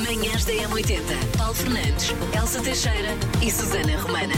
Manhãs da M80. Paulo Fernandes, Elsa Teixeira e Susana Romana.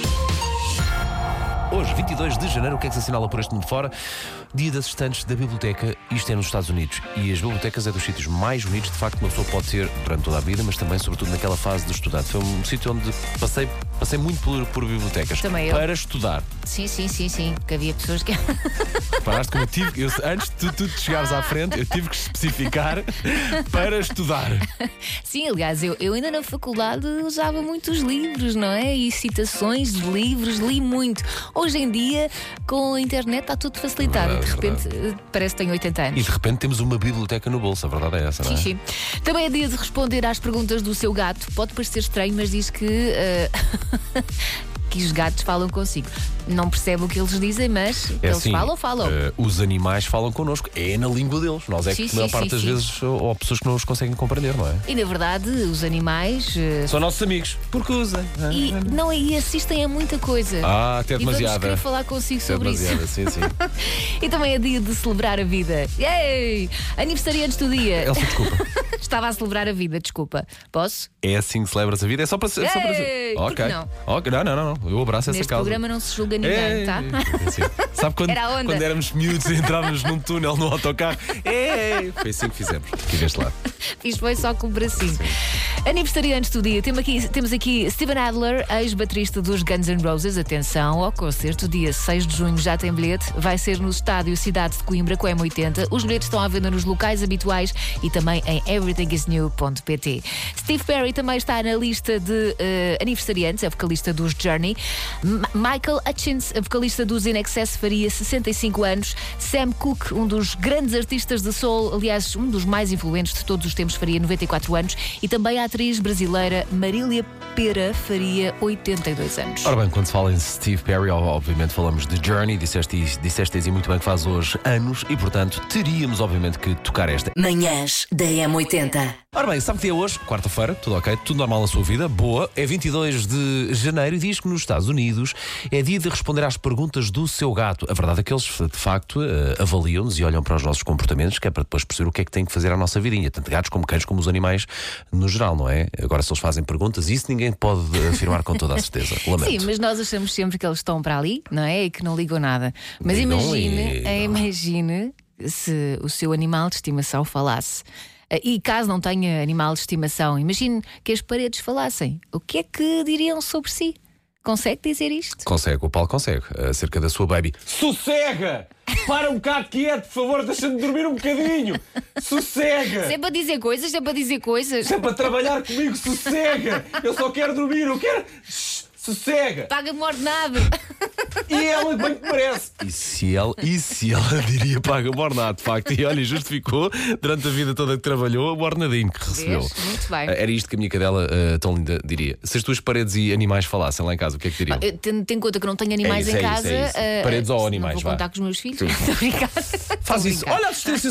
Hoje, 22 de janeiro, o que é que se assinala por este mundo fora? Dia das estantes da biblioteca, isto é nos Estados Unidos. E as bibliotecas é dos sítios mais bonitos, de facto, que uma pessoa pode ter durante toda a vida, mas também, sobretudo, naquela fase de estudante. Foi um sítio onde passei muito por bibliotecas. Também eu. Para estudar. Sim, que havia pessoas que... Reparaste como antes de tu te chegares à frente, eu tive que especificar para estudar. Sim, aliás, eu ainda na faculdade usava muitos livros, não é? E citações de livros, li muito. Hoje em dia, com a internet, está tudo facilitado. De repente, parece que tenho 80 anos. E de repente temos uma biblioteca no bolso, a verdade é essa, não é? Sim. Também é dia de responder às perguntas do seu gato. Pode parecer estranho, mas diz que... que os gatos falam consigo. Não percebe o que eles dizem, mas eles assim, falam. Os animais falam connosco. É na língua deles. Nós é que, a maior parte das vezes, ou há pessoas que não os conseguem compreender, não é? E, na verdade, os animais... são nossos amigos. Porque usam. E assistem a muita coisa. Até demasiada. E vamos querer falar consigo sobre isso. Sim. E também é dia de celebrar a vida. Yay! Aniversariantes do dia. Elsa, desculpa. Estava a celebrar a vida, desculpa. Posso? É assim que celebras a vida? É só para ser. Ok. Não. Eu abraço Neste essa causa. programa não se julga ninguém, tá? Sabe quando éramos miúdos e entrávamos num túnel no autocarro? Foi assim que fizemos. Aqui deste lado. Fiz foi só com o bracinho. Aniversariantes do dia. Temos aqui Steven Adler, ex-baterista dos Guns N' Roses. Atenção ao concerto, dia 6 de junho já tem bilhete. Vai ser no estádio Cidade de Coimbra com M80. Os bilhetes estão à venda nos locais habituais e também em everythingisnew.pt. Steve Perry também está na lista de aniversariantes, é vocalista dos Journey. Michael Hutchins, a vocalista dos INXS, faria 65 anos. Sam Cooke, um dos grandes artistas de soul, aliás, um dos mais influentes de todos os tempos, faria 94 anos. E também a atriz brasileira Marília Pera faria 82 anos. Ora bem, quando se fala em Steve Perry, obviamente falamos de Journey. Disseste e muito bem que faz hoje anos e, portanto, teríamos obviamente que tocar esta. Manhãs da M80. Ora bem, sabe que dia é hoje? Quarta-feira, tudo ok, tudo normal na sua vida, boa. É 22 de janeiro e diz que nos Estados Unidos é dia de responder às perguntas do seu gato. A verdade é que eles, de facto, avaliam-nos e olham para os nossos comportamentos, que é para depois perceber o que é que tem que fazer à nossa vidinha. Tanto gatos como cães, como os animais no geral, não é? Agora, se eles fazem perguntas, isso ninguém pode afirmar com toda a certeza. Lamento. Sim, mas nós achamos sempre que eles estão para ali, não é? E que não ligam nada. Mas imagine se o seu animal de estimação falasse. E caso não tenha animal de estimação, imagine que as paredes falassem. O que é que diriam sobre si? Consegue dizer isto? Consegue, o Paulo consegue. Acerca da sua baby. Sossega! Para um bocado quieto, por favor, deixa-me dormir um bocadinho. Sossega! Se é para dizer coisas, Se é para trabalhar comigo, sossega! Eu só quero dormir, eu quero... Sossega! Paga-me ordenado! E ela bem que merece. E se ela diria paga-me ordenado, de facto. E olha, justificou durante a vida toda que trabalhou o ordenadinho que recebeu. Muito bem. Era isto que a minha cadela tão linda diria. Se as tuas paredes e animais falassem lá em casa, o que é que diriam? Tendo em conta que não tenho animais em casa. É isso. Paredes ou animais, não vou contar com os meus filhos. Estou a brincar. Faz isso. Olha a assistência.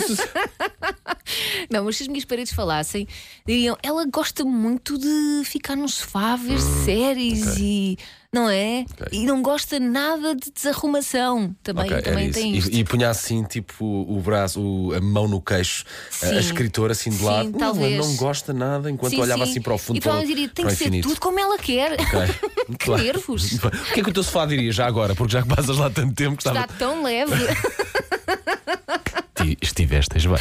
Não, mas se as minhas paredes falassem, diriam: ela gosta muito de ficar no sofá, ver séries e. Não é? Okay. E não gosta nada de desarrumação. Também tem isto. E punha assim, tipo, o braço, a mão no queixo, a escritora assim de lado. Talvez. Ela não gosta nada enquanto olhava assim para o fundo. E para ela diria: tem que ser tudo como ela quer. Okay. Que nervos. O que é que o teu sofá diria já agora? Porque já que passas lá tanto tempo que está tão leve. Estivestes bem.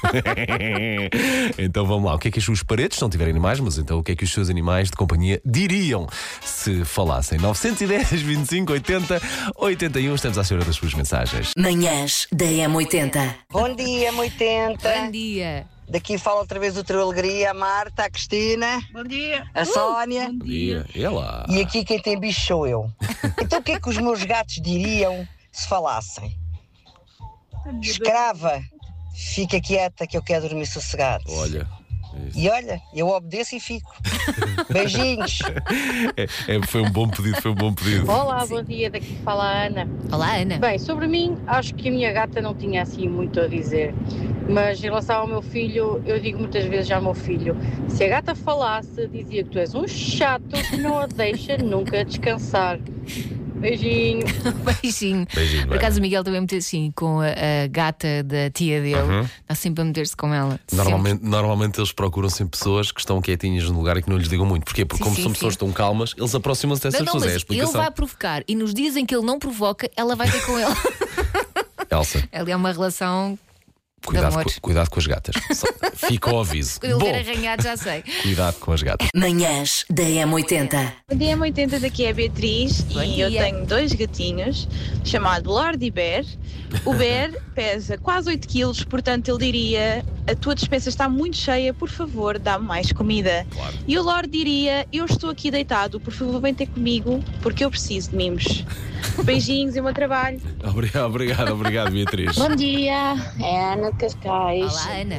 Então vamos lá. O que é que as suas paredes, se não tiverem animais, mas então o que é que os seus animais de companhia diriam se falassem? 910, 25, 80, 81. Estamos à espera das suas mensagens. Manhãs da M80. Bom dia, M80. Bom dia. Daqui fala outra vez o Trio Alegria, a Marta, a Cristina. Bom dia. A Sónia. Bom dia. E lá. E aqui quem tem bicho sou eu. Então o que é que os meus gatos diriam se falassem? Escrava, fica quieta que eu quero dormir sossegado. Olha. E olha, eu obedeço e fico. Beijinhos. Foi um bom pedido. Olá, bom dia, daqui fala a Ana. Olá, Ana. Bem, sobre mim, acho que a minha gata não tinha assim muito a dizer. Mas em relação ao meu filho, eu digo muitas vezes ao meu filho: se a gata falasse, dizia que tu és um chato que não a deixa nunca descansar. Beijinho. Beijinho. Beijinho, Por acaso o Miguel também meteu assim com a gata da tia dele. Está sempre a meter-se com ela. Normalmente eles procuram sempre pessoas que estão quietinhas no lugar e que não lhes digam muito. Porquê? Porque como são pessoas tão calmas, eles aproximam-se dessas pessoas. É a Mas explicação. ele vai provocar e nos dias em que ele não provoca, ela vai ter com ele. Elsa, Ela é uma relação de amor. cuidado com as gatas. Fica ao aviso. Quando ele ver arranhado, já sei. Cuidado com as gatas. Manhãs da M80. Bom dia, M80, daqui é a Beatriz. Bom e dia. eu tenho 2 gatinhos, chamado Lord e Bear. O Bear pesa quase 8 quilos, portanto ele diria: a tua despensa está muito cheia, por favor, dá-me mais comida. Claro. E o Lord diria: eu estou aqui deitado, por favor, vem ter comigo, porque eu preciso de mimos. Beijinhos e o meu trabalho. Obrigado, Beatriz. Bom dia, é a Ana de Cascais. Olá, Ana.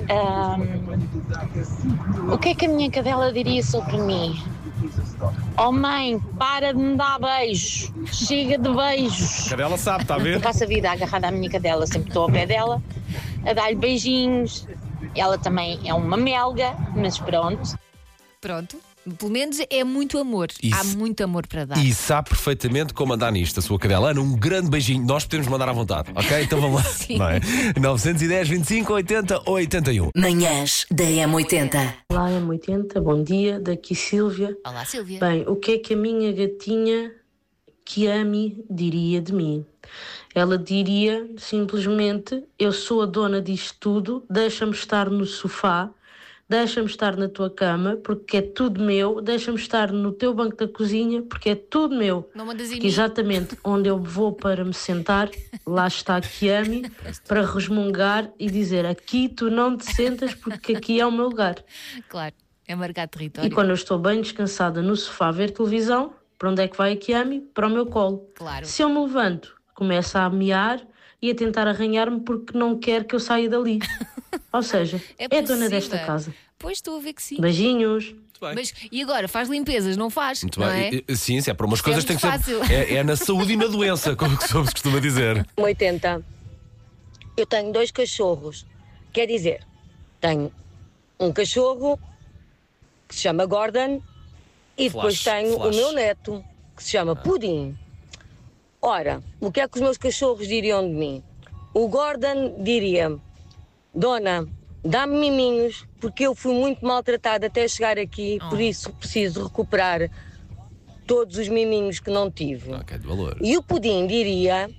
O que é que a minha cadela diria sobre mim? Oh mãe, para de me dar beijos, chega de beijos. Cadela sabe, está a ver? Eu passo a vida agarrada à minha cadela, sempre estou ao pé dela, a dar-lhe beijinhos. Ela também é uma melga, mas pronto. Pronto. Pelo menos é muito amor. Há muito amor para dar. E sabe perfeitamente como andar nisto, a sua cadela. Ana, um grande beijinho. Nós podemos mandar à vontade, ok? Então vamos lá. Sim. Não é? 910, 25, 80, 81. Manhãs da M80. Olá, M80, bom dia, daqui Sílvia. Olá, Silvia. Bem, o que é que a minha gatinha Kiami diria de mim? Ela diria simplesmente: eu sou a dona disto tudo, deixa-me estar no sofá, deixa-me estar na tua cama, porque é tudo meu, deixa-me estar no teu banco da cozinha, porque é tudo meu. Não mandas em Porque mim. exatamente onde eu vou para me sentar, lá está a Kiami, para resmungar e dizer: aqui tu não te sentas, porque aqui é o meu lugar. Claro, é marcar território. E quando eu estou bem descansada no sofá a ver televisão, para onde é que vai a Kiami? Para o meu colo. Claro. Se eu me levanto, começa a mear e a tentar arranhar-me porque não quer que eu saia dali. Ou seja, é dona possível. desta casa. Pois estou a ver que sim. Beijinhos. Muito bem. Mas e agora? Faz limpezas, não faz? Muito não bem. é? Sim, é para umas Isso coisas é tem que muito ser. fácil. É na saúde e na doença, como se costuma dizer. 80. Eu tenho 2 cachorros. Quer dizer, tenho um cachorro que se chama Gordon e depois tenho o meu neto que se chama Pudim. Ora, o que é que os meus cachorros diriam de mim? O Gordon diria: dona, dá-me miminhos, porque eu fui muito maltratada até chegar aqui, por isso preciso recuperar todos os miminhos que não tive. Ok, de valor. E o Pudim diria: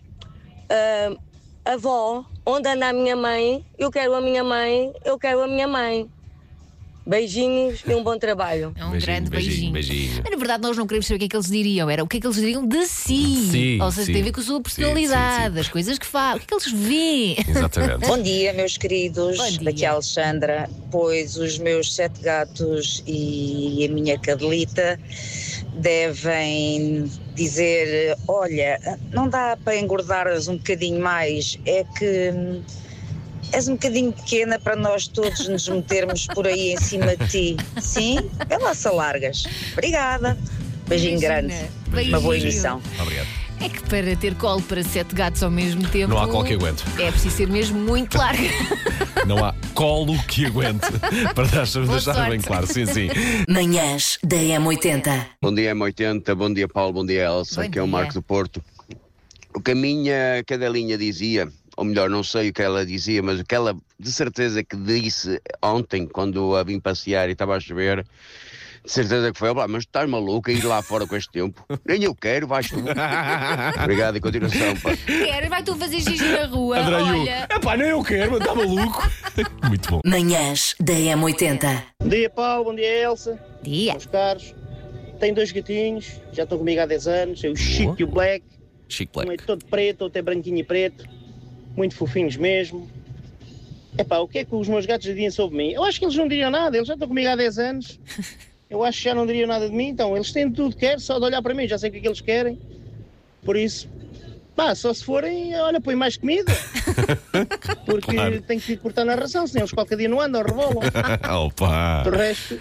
avó, onde anda a minha mãe? Eu quero a minha mãe, eu quero a minha mãe. Beijinhos e um bom trabalho. É um grande beijinho. Beijinho. Mas, na verdade, nós não queremos saber o que é que eles diriam, era o que é que eles diriam de si. Si, Ou seja, sim. tem a ver com a sua personalidade, Sim. as coisas que faz, o que é que eles veem. Exatamente. Bom dia, meus queridos. Bom dia. Daqui é a Alexandra. Pois os meus 7 gatos e a minha cadelita devem dizer: olha, não dá para engordares um bocadinho mais, é que és um bocadinho pequena para nós todos nos metermos por aí em cima de ti. Sim? Vê lá se largas. Obrigada. Beijinho grande. Uma boa emissão. Obrigado. É que para ter colo para 7 gatos ao mesmo tempo. Não há colo que aguente. É preciso ser mesmo muito larga. Não há colo que aguente. Para deixar sorte. bem claro. Sim, sim. Manhãs da M80. Bom dia, M80, bom dia, Paulo, bom dia, Elsa, Bom aqui é o dia. Marcos do Porto. O que a minha cadelinha dizia, ou melhor, não sei o que ela dizia, mas o que ela de certeza que disse ontem, quando a vim passear e estava a chover, de certeza que foi: mas tu estás maluco a ir lá fora com este tempo? Nem eu quero, vais tu. Obrigado e continuação, pá. Queres? Vai tu fazer xixi na rua. Andreio. Olha. Epá, nem eu quero, mas está maluco. Muito bom. Manhãs da M80. Bom dia, Paulo, bom dia, Elsa. Dia. Meus caros. Tenho 2 gatinhos, já estão comigo há 10 anos. É o Chico e o Black. Chico Um é Black. todo preto, outro é branquinho e preto. Muito fofinhos mesmo. Epá, o que é que os meus gatos diriam sobre mim? Eu acho que eles não diriam nada, eles já estão comigo há 10 anos. Eu acho que já não diriam nada de mim, então eles têm tudo que querem, só de olhar para mim, já sei o que é que eles querem. Por isso, pá, só se forem, olha, põe mais comida. Porque Claro. tem que cortar na ração, senão eles qualquer dia não andam, rebolam. Opa. Do resto,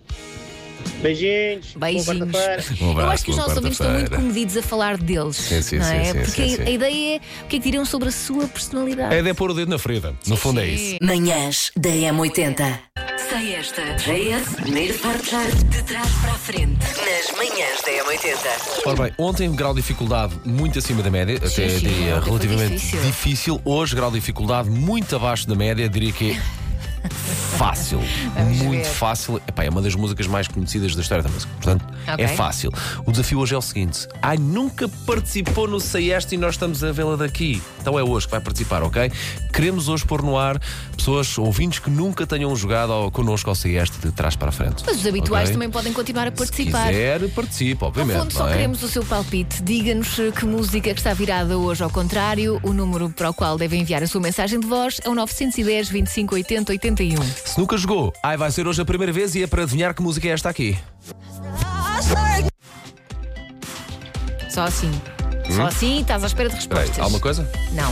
beijinhos. Boa Beijinhos. quarta-feira. Um abraço, Eu acho que os boa nossos ouvintes estão muito quarta-feira. comedidos a falar deles. Sim, não é? sim, Porque sim. a ideia é o que é que diriam sobre a sua personalidade. É de pôr o dedo na ferida. No fundo é isso. Manhãs da M80. Sei esta. JS, primeiro portar de trás para a frente. Nas manhãs da M80. Ora bem, ontem grau de dificuldade muito acima da média, até diria relativamente difícil. Hoje, grau de dificuldade muito abaixo da média, diria que é fácil, muito fácil. Epá, é uma das músicas mais conhecidas da história da música, portanto é fácil. O desafio hoje é o seguinte: nunca participou no Sei Esta e nós estamos a vê-la daqui. Então é hoje que vai participar, ok? Queremos hoje pôr no ar pessoas, ouvintes que nunca tenham jogado connosco ao Sei Esta de trás para a frente. Mas os habituais também podem continuar a participar. Se quiser, participa, obviamente. No fundo, só queremos o seu palpite. Diga-nos que música que está virada hoje ao contrário. O número para o qual deve enviar a sua mensagem de voz é o 910 25 80 81. Se nunca jogou, vai ser hoje a primeira vez e é para adivinhar que música é esta aqui. Só assim. Só assim estás à espera de respostas. Peraí, alguma coisa? Não.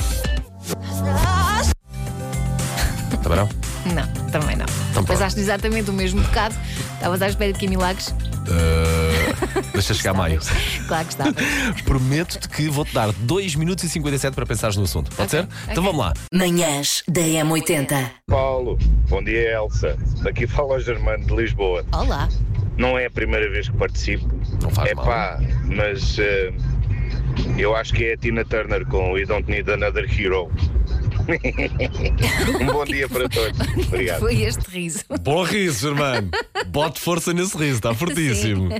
Também não? Não, também não. Então, pensaste exatamente o mesmo bocado. Estavas à espera de que milagres? Deixa chegar a maio. Claro que estava. Prometo-te que vou-te dar 2 minutos e 57 para pensares no assunto. Pode ser? Então vamos lá. Manhãs da M80. Paulo, bom dia, Elsa. Daqui fala o Germano de Lisboa. Olá. Não é a primeira vez que participo. Não faz mal. Mas eu acho que é a Tina Turner com We Don't Need Another Hero. Um bom dia para todos. Obrigado. Foi este riso. Bom riso, Germano. Bote força nesse riso, está fortíssimo.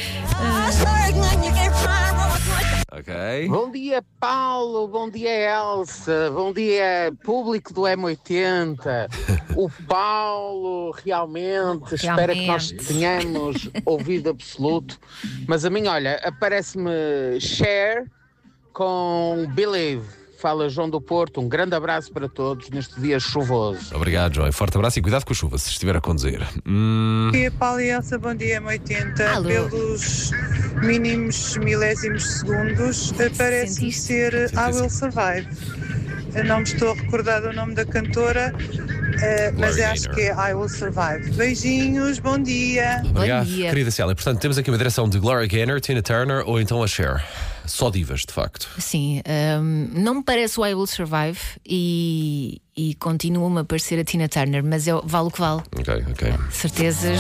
Ok. Bom dia, Paulo. Bom dia, Elsa. Bom dia, público do M80. O Paulo realmente espera que nós tenhamos ouvido absoluto. Mas a mim, olha, aparece-me Cher com Believe. Fala João do Porto, um grande abraço para todos neste dia chuvoso. Obrigado, João. Forte abraço e cuidado com a chuva se estiver a conduzir. Bom dia, Paulo e Elsa, bom dia, M80. Pelos mínimos milésimos segundos, parece-me ser I Will Survive. Eu não me estou a recordar do nome da cantora, mas acho que é I Will Survive. Beijinhos, bom dia. Obrigado, Bom dia. querida Célia. Portanto, temos aqui uma direção de Gloria Gaynor, Tina Turner ou então a Cher. Só divas, de facto. Sim, não me parece o I Will Survive e continua-me a parecer a Tina Turner, mas vale o que vale. Ok. Certezas.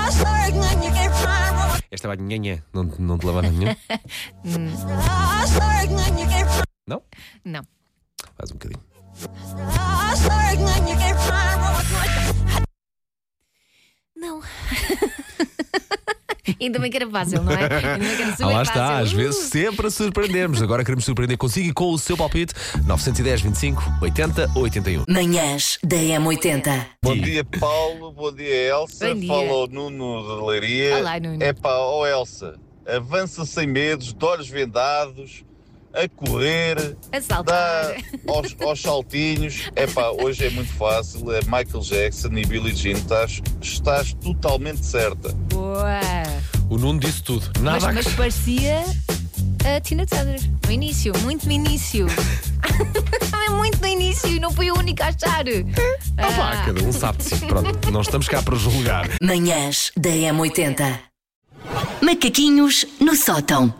Esta vai nhanhã, não te leva a nenhum? Não? Não. Faz um bocadinho. Não. Ainda bem que era fácil, não é? Ainda bem que era super Lá está, fácil. às vezes sempre a surpreendermos. Agora queremos surpreender consigo e com o seu palpite 910 25 80 81. Manhãs da M80. Bom dia, Paulo. Bom dia, Elsa. Bom dia. Fala o Nuno de Leiria. Olá, Nuno. Elsa, avança sem medos, de olhos vendados, a correr, A saltar. dá aos saltinhos. Hoje é muito fácil. É Michael Jackson e Billie Jean. Estás totalmente certa. Boa. O Nuno disse tudo. Nada Mas parecia a Tina Turner. No início, muito no início. Muito no início e não fui a única a achar. Cada um sabe de si. Pronto, não estamos cá para julgar. Manhãs da M80. Macaquinhos no sótão.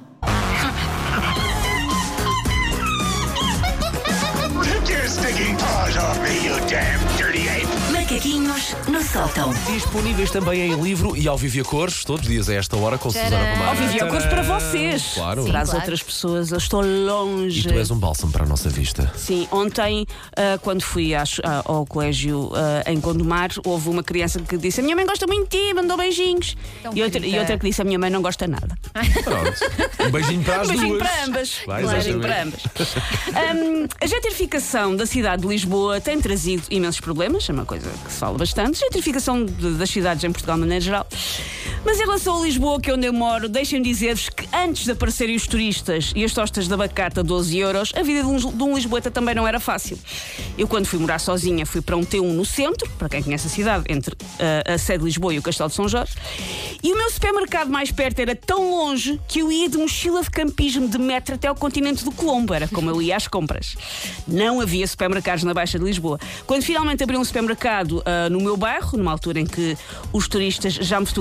Macaquinhos no sótão. Disponíveis também em livro e ao vivo e a cores, todos os dias a esta hora, com Susana Romana. Ao vivo e a cores para vocês. Claro. Para as outras pessoas, eu estou longe. E tu és um bálsamo para a nossa vista. Sim, ontem, quando fui ao colégio em Gondomar, houve uma criança que disse: a minha mãe gosta muito de ti, mandou beijinhos. E outra que disse: a minha mãe não gosta nada. Pronto. Um beijinho para as duas. Um beijinho para ambas. Vai, Um beijinho para ambas. A gentrificação da cidade de Lisboa tem trazido imensos problemas, é uma coisa que se fala bastante. Gentrificação das cidades em Portugal, de maneira geral. Mas em relação a Lisboa, que é onde eu moro, deixem-me dizer-vos que antes de aparecerem os turistas e as tostas de abacate a 12 euros, a vida de um lisboeta também não era fácil. Eu, quando fui morar sozinha, fui para um T1 no centro, para quem conhece a cidade, entre a sede de Lisboa e o Castelo de São Jorge, e o meu supermercado mais perto era tão longe que eu ia de mochila de campismo de metro até ao continente do Colombo, era como eu ia às compras. Não havia supermercados na Baixa de Lisboa. Quando finalmente abriu um supermercado no meu bairro, numa altura em que os turistas já me fotografavam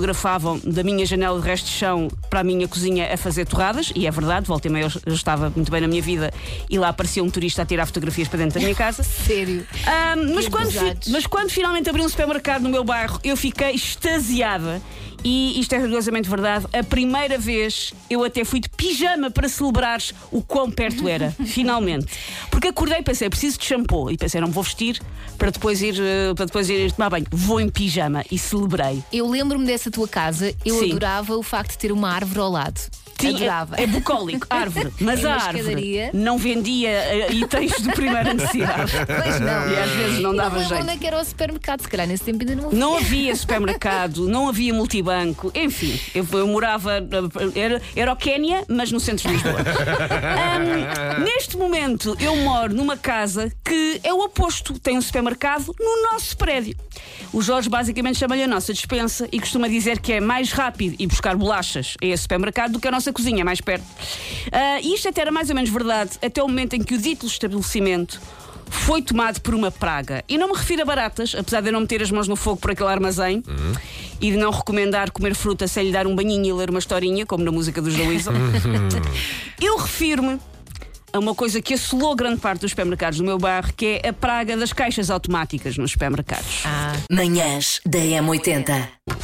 passavam da minha janela de resto de chão para a minha cozinha a fazer torradas, e é verdade, volta e meia eu estava muito bem na minha vida e lá aparecia um turista a tirar fotografias para dentro da minha casa. Sério? Mas quando finalmente abri um supermercado no meu bairro, eu fiquei extasiada. E isto é rigorosamente verdade. A primeira vez eu até fui de pijama para celebrares o quão perto era. Finalmente. Porque acordei e pensei, preciso de shampoo. E pensei, não me vou vestir para depois ir tomar banho. Vou em pijama e celebrei. Eu lembro-me dessa tua casa. Eu Sim. adorava o facto de ter uma árvore ao lado. Sim, adorava. é bucólico, árvore. Mas a árvore escadaria. não vendia itens de primeira necessidade. Pois não. E às vezes não dava jeito. Onde é que era o supermercado? Se calhar nesse tempo ainda não havia. Não havia supermercado, não havia multibanco, enfim, eu morava, era o Quénia, mas no centro de Lisboa. Neste momento eu moro numa casa que é o oposto, tem um supermercado no nosso prédio. O Jorge basicamente chama-lhe a nossa despensa e costuma dizer que é mais rápido ir buscar bolachas a esse supermercado do que a nossa cozinha, mais perto. E isto até era mais ou menos verdade até o momento em que o dito estabelecimento foi tomado por uma praga. E não me refiro a baratas, apesar de eu não meter as mãos no fogo por aquele armazém e de não recomendar comer fruta sem lhe dar um banhinho e ler uma historinha, como na música dos The Weasel. Eu refiro-me a uma coisa que assolou grande parte dos supermercados do meu bairro, que é a praga das caixas automáticas nos supermercados. Manhãs da M80.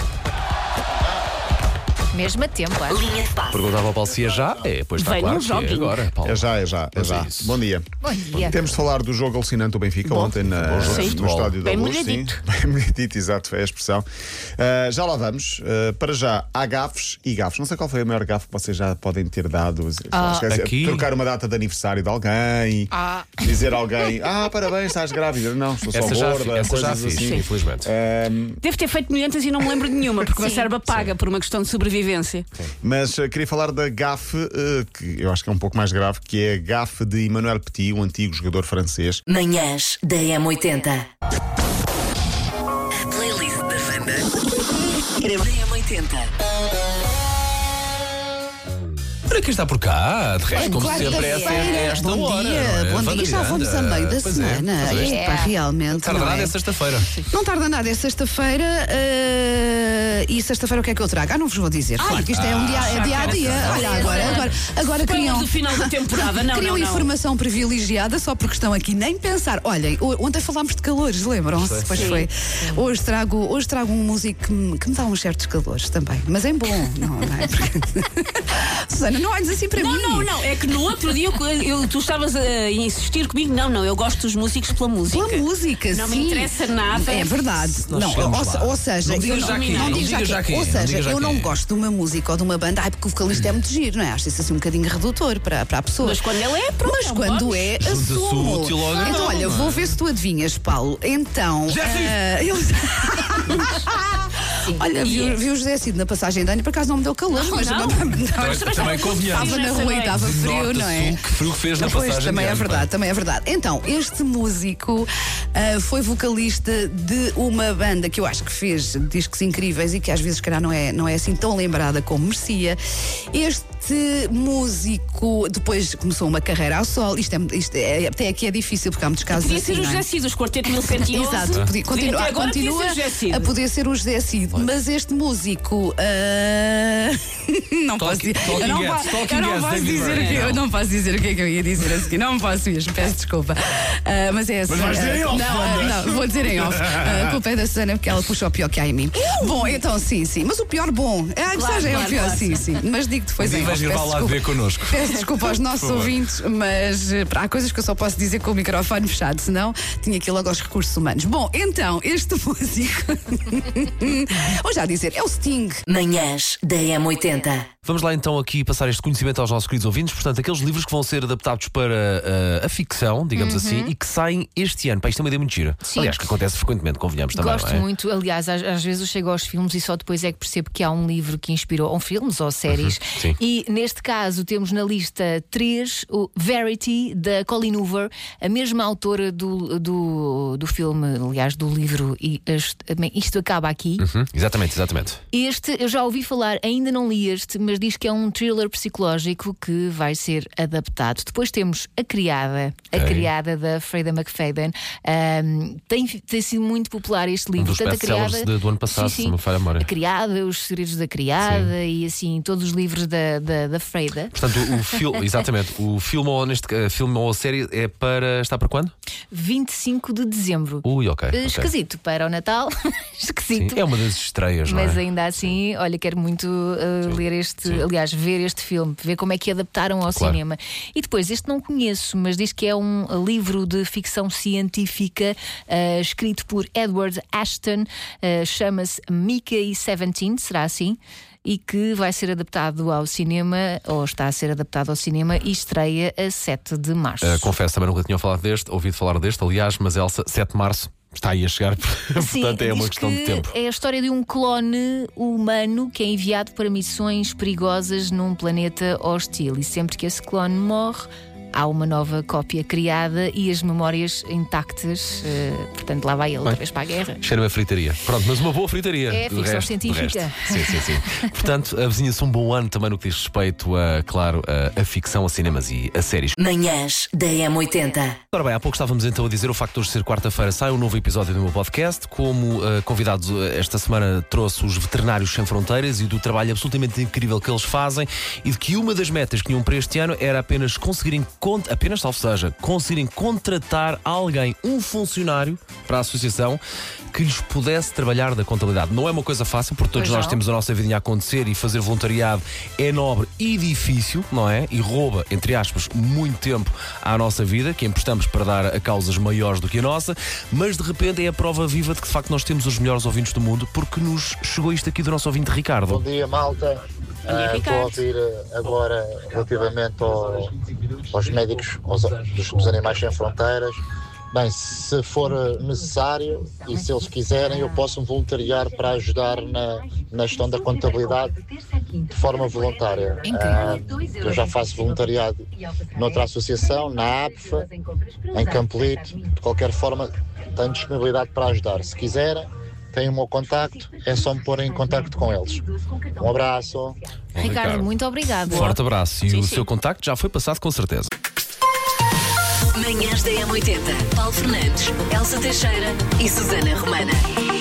Mesmo a tempo, acho. Linha de passe. Perguntava ao Paulo se é já. Pois está Vem claro num que joguinho. é agora, Paulo. É já. Bom dia. Bom dia. Temos de falar do jogo alucinante do Benfica ontem no Estádio da Bem Luz. molhadito. Bem molhadito, exato, é a expressão. Já lá vamos. Para já, há gafes e gafes. Não sei qual foi a maior gafe que vocês já podem ter dado. Aqui. Trocar uma data de aniversário de alguém, dizer a alguém: parabéns, estás grávida. Não, estou só gorda. Essa já coisas fiz, assim. infelizmente. Devo ter feito milhentas e não me lembro de nenhuma, porque o meu cérebro apaga por uma questão de sobrevivência. Mas queria falar da gafe, que eu acho que é um pouco mais grave, que é a gafe de Emmanuel Petit, um antigo jogador francês. Manhãs da M80. A playlist da Wanda. Da M80. Olha quem está por cá, de resto, como sempre, é esta bom hora. dia, bom dia. Já vamos a meio da semana. Realmente. Não tarda nada, é sexta-feira. Não tarda nada, é sexta-feira. E sexta-feira o que é que eu trago? Não vos vou dizer. Claro que isto é um dia a dia. Olha, agora queriam. do final da temporada, não. Queriam informação privilegiada só porque estão aqui nem pensar. Olhem, ontem falámos de calores, lembram-se? Pois foi. Hoje trago um músico que me dá uns certos calores também. Mas é bom, não é? Susana, não olhes assim para mim. Não, é que no outro dia tu estavas a insistir comigo. Não, eu gosto dos músicos pela música. Pela música, não sim. me interessa nada. É verdade. Ou seja, eu não gosto de uma música ou de uma banda, porque o vocalista é muito giro, não é? Acho isso assim um bocadinho redutor para a pessoa. Mas quando ele é, pronto. Mas quando é, assumo. Então, olha, vou ver se tu adivinhas, Paulo. Então. Olha, vi o José Cid na passagem de ano, por acaso não me deu calor, mas também convenhamos. Estava na rua e estava frio, não é? Que frio que fez na passagem. Também é verdade. Então, este músico foi vocalista de uma banda que eu acho que fez discos incríveis e que às vezes, se calhar, não é assim tão lembrada como merecia. Este músico depois começou uma carreira ao sol. Isto até aqui é difícil porque há muitos casos podia assim. Podia ser o José Cid, os quartetos 1111. Exato, continua a poder ser o José Cid. Mas este músico não posso dizer. Eu não posso dizer o que é que eu ia dizer a seguir. Não posso mesmo, peço desculpa. Mas é assim. Mas vais dizer em off, não, vou dizer em off. A culpa é da Susana porque ela puxa o pior que há em mim. Bom, então sim. Mas o pior bom. Claro, é o pior, sim. Mas digo depois em off. Peço desculpa aos nossos ouvintes, mas há coisas que eu só posso dizer com o microfone fechado, senão tinha aqui logo aos recursos humanos. Bom, então, este músico. Vou já dizer, é o Sting. Manhãs da M80. Vamos lá então aqui passar este conhecimento aos nossos queridos ouvintes. Portanto, aqueles livros que vão ser adaptados para a ficção, digamos assim, e que saem este ano. Isto é uma ideia muito gira. Sim. Aliás, que acontece frequentemente, convenhamos também. Gosto muito, aliás, às vezes eu chego aos filmes e só depois é que percebo que há um livro que inspirou, ou filmes ou séries. E neste caso temos na lista 3 o Verity, da Colleen Hoover, a mesma autora do filme, aliás, do livro Isto Acaba Aqui. Exatamente. Este eu já ouvi falar, ainda não li este, mas mas diz que é um thriller psicológico que vai ser adaptado. Depois temos A Criada da Freida McFadden. Tem sido muito popular este livro. Um dos best-sellers do ano passado, se me falha a memória. A Criada, Os Segredos da Criada e assim, todos os livros da Freida. Portanto, o filme, exatamente, o filme ou a série está para quando? 25 de dezembro. Ui, ok. Esquisito para o Natal. Esquisito. Sim, é uma das estreias, não é? Mas ainda assim, olha, quero muito ver este filme, ver como é que adaptaram ao cinema. E depois, este não conheço, mas diz que é um livro de ficção científica escrito por Edward Ashton, chama-se Mickey 17, será assim? E que vai ser adaptado ao cinema, ou está a ser adaptado ao cinema, e estreia a 7 de março. Confesso, também nunca tinha ouvido falar deste, aliás, mas Elsa, 7 de março está aí a chegar, portanto é uma questão de tempo. É a história de um clone humano que é enviado para missões perigosas num planeta hostil, e sempre que esse clone morre, há uma nova cópia criada e as memórias intactas. Portanto, lá vai ele outra vez para a guerra. Cheira-me a fritaria. Pronto, mas uma boa fritaria. É ficção científica. Sim. Portanto, avizinha-se um bom ano também no que diz respeito a ficção, a cinemas e a séries. Manhãs da M80. Ora bem, há pouco estávamos então a dizer o facto de hoje ser quarta-feira sai um novo episódio do meu podcast. Como convidados esta semana trouxe os Veterinários Sem Fronteiras e do trabalho absolutamente incrível que eles fazem, e de que uma das metas que tinham para este ano era apenas conseguirem contratar alguém, um funcionário para a associação que lhes pudesse trabalhar da contabilidade. Não é uma coisa fácil, porque todos nós temos a nossa vidinha a acontecer, e fazer voluntariado é nobre e difícil, não é? E rouba, entre aspas, muito tempo à nossa vida, que emprestamos para dar a causas maiores do que a nossa, mas de repente é a prova viva de que de facto nós temos os melhores ouvintes do mundo, porque nos chegou isto aqui do nosso ouvinte Ricardo. Bom dia, malta. Estou a ouvir agora relativamente aos médicos dos Animais Sem Fronteiras. Bem, se for necessário e se eles quiserem, eu posso me voluntariar para ajudar na gestão da contabilidade de forma voluntária. Eu já faço voluntariado noutra associação, na APFA, em Campolito. De qualquer forma, tenho disponibilidade para ajudar. Se quiserem, têm o meu contacto, é só me pôr em contacto com eles. Um abraço. Ricardo, muito obrigado. Forte abraço. E o seu contacto já foi passado com certeza. Manhãs da M80. Paulo Fernandes, Elsa Teixeira e Susana Romana.